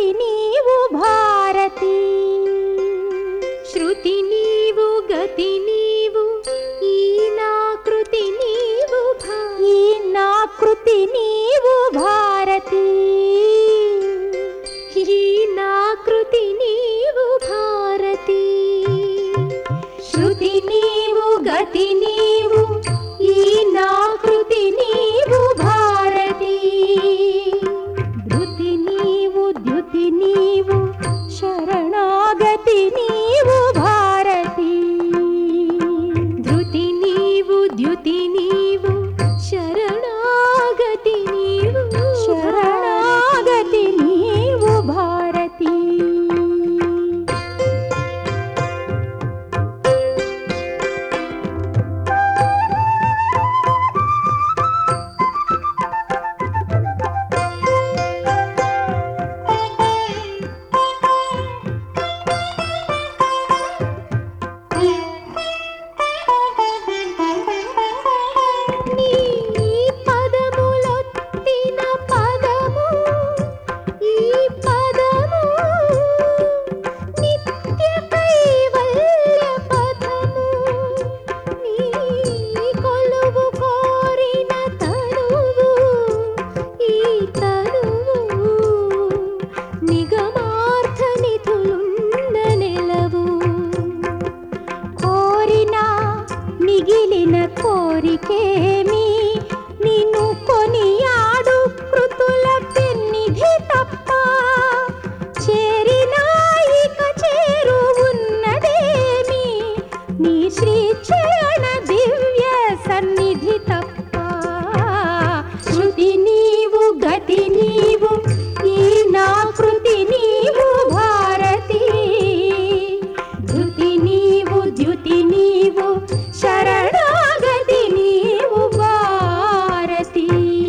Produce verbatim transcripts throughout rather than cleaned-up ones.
కృతి నీవు భారతి. శృతి నీవు గతి నీవు ఈ నా కృతి నీవు ఈ నా కృతి నీవు భారతి. ఈ నా కృతి నీవు భారతి. శృతి నీవు గతి నీవు ఈ నా కృతి నీవు భారతి. ధృతి నీవు ద్యుతి నీవు శరణాగతి నీవు భారతి. ధృతి నీవు ద్యుతి నీవు శరణాగతి నీవు శరణాగతి నీవు భారతి. మిగిలిన కోరికేమి నిన్ను కొనియాడు కృతుల పెన్నిధి తప్ప. చేరినా ఇక చేరువున్నదేమి నీ శ్రీచరణ దివ్య సన్నిధి తప్ప. శృతి నీవు గతి నీవు ఈ నా కృతి నీవు భారతి. ధృతి నీవు ద్యుతి నీవు శరణాగతి నీవు భారతి.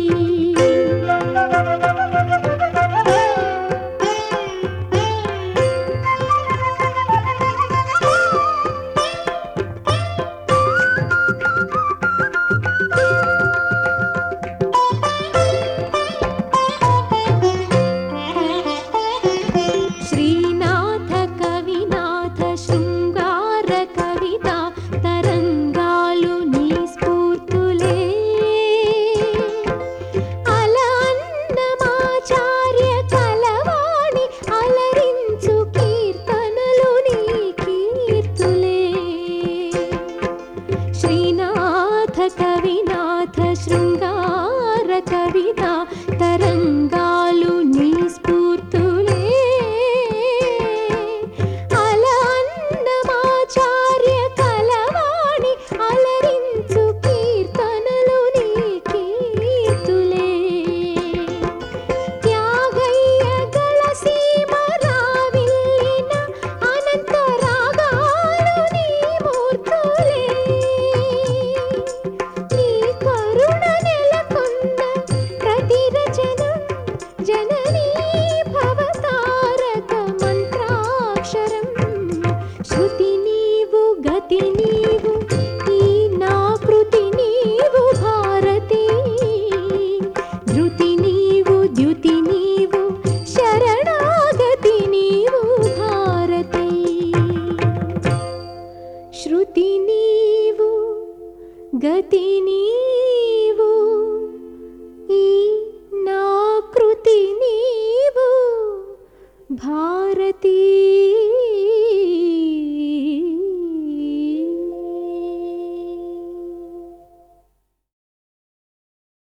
శ్రీనాథ కవినాథ శృంగార కవిత తరంగాలు నీ స్ఫూర్తులే. అలన్నమాచార్య కలవాణి అలరించు కీర్తనలు నీ కీర్తులే. శ్రీనాథ కవినాథ శృంగార కవిత తరంగాలు నీ స్ఫూర్తులే. అలన్నమాచార్య కలవాణి అలరించు కీర్తనలు నీ కీర్తులే. త్యాగయ్య గళ సీమ రావిల్లిన అనంత రాగాలు నీ మూర్తులే. నీ కరుణ నెలకొన్న ప్రతి రచనం జననీ భవతారక మంత్రాక్షరం. శృతి నీవు గతి నీవు ఈ నా కృతి నీవు భారతి. ధృతి నీవు ద్యుతి నీవు శరణాగతి నీవు భారతి. శృతి నీవు గతి నీవు